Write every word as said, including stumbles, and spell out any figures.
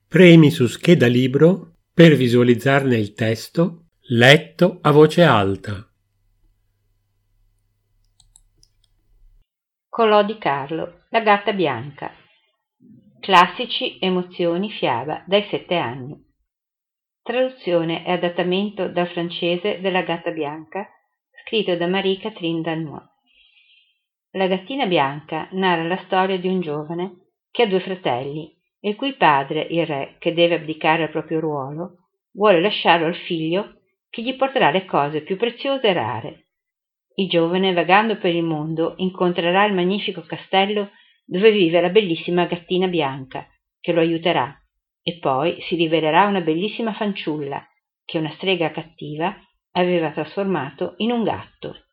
Premi su scheda libro per visualizzarne il testo letto a voce alta. Collò di Carlo, La gatta bianca. Classici emozioni fiaba dai sette anni. Traduzione e adattamento dal francese della gatta bianca, scritto da Marie-Catherine Dannois. La gattina bianca narra la storia di un giovane che ha due fratelli, il cui padre, il re, che deve abdicare al proprio ruolo, vuole lasciarlo al figlio che gli porterà le cose più preziose e rare. Il giovane, vagando per il mondo, incontrerà il magnifico castello dove vive la bellissima gattina bianca, che lo aiuterà, e poi si rivelerà una bellissima fanciulla che una strega cattiva aveva trasformato in un gatto.